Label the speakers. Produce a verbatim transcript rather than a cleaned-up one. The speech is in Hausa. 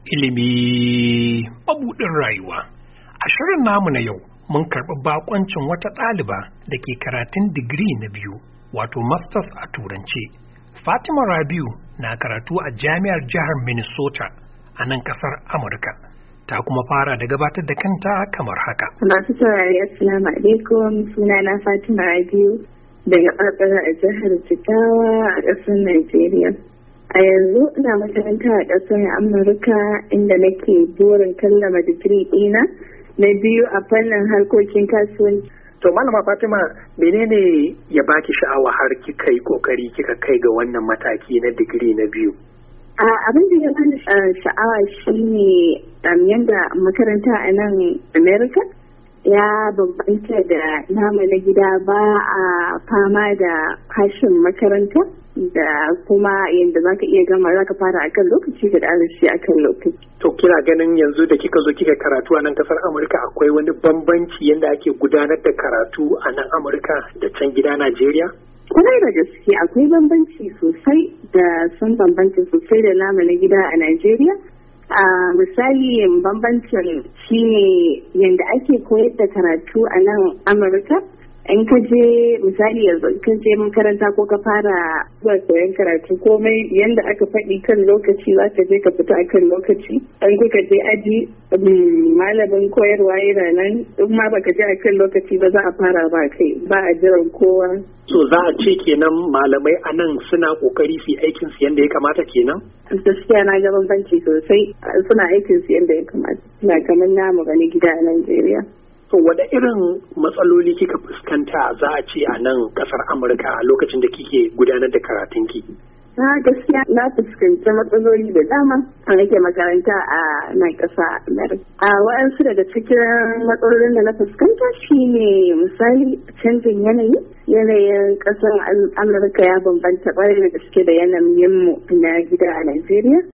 Speaker 1: ilimi mabuɗin rayuwa. A shirin namu na yau mun karɓi bakoncin wata ɗaliba da ke karatun digiri na biyu wato masters a turance. Fatima Rabiu na karatu a jami'ar jihar Minnesota a nan ƙasar Amurka. Ta kuma fara da gabatar da kanta kamar haka.
Speaker 2: Masu saurari assalamu alaikum, sunana Fatima Rabiu daga ɓarɓara a jihar Jigawa a ƙasar Najeriya. A yanzu ina makaranta a ƙasar Amurka inda nake burin kallama digiri ɗina na biyu a fannin harkokin kasuwanci.
Speaker 3: To malama Fatima, menene ya baki sha'awa har kika yi kokari kika kai ga wannan mataki na digiri na biyu?
Speaker 2: Abin da ya bani sha'awa shine yadda makaranta a nan Amerika ya bambanta da namu na gida, ba a fama da fashin makaranta da kuma yadda za ka iya gama za ka fara a kan lokaci da arashi a kan lokaci.
Speaker 3: To kina ganin yanzu da kika zo kika karatu a nan kasar Amurka akwai wani bambanci yadda ake gudanar da karatu a nan Amurka da can gida Najeriya?
Speaker 2: Kwarai da gaske akwai bambanci sosai da sun bambanta sosai da namu na gida a Najeriya. A misali bambancin shine yadda ake koyar da karatu a nan Amurka. In ka je misali yanzu ka je makaranta ko ka fara zuwa koyon karatu, komai yanda aka faɗi kan lokaci za ka je ka fita a kan lokaci. In kuka je aji malamin koyarwa yana nan, in ma baka je a kan lokaci ba za a fara ba kai, ba a jiran kowa.
Speaker 3: So za a ce kenan malamai a nan suna kokari su yi aikin su yanda ya kamata kenan?
Speaker 2: Gaskiya na ga bambanci sosai, suna aikin su yanda ya kamata. Suna kamar namu gani gida a Najeriya.
Speaker 3: To wada irin matsaloli kika fuskanta za a ce a nan kasar Amurka a lokacin da kike gudanar da karatunki?
Speaker 2: Na gaskiya na fuskanci matsaloli da dama a nake makaranta a nan ƙasa Amurka. A waɗansu daga cikin matsalolin da na fuskanta shine misali canjin yanayi. Yanayin ƙasar Amurka ya bambanta ƙwarai da gaske da yanayin mu na gida a Najeriya.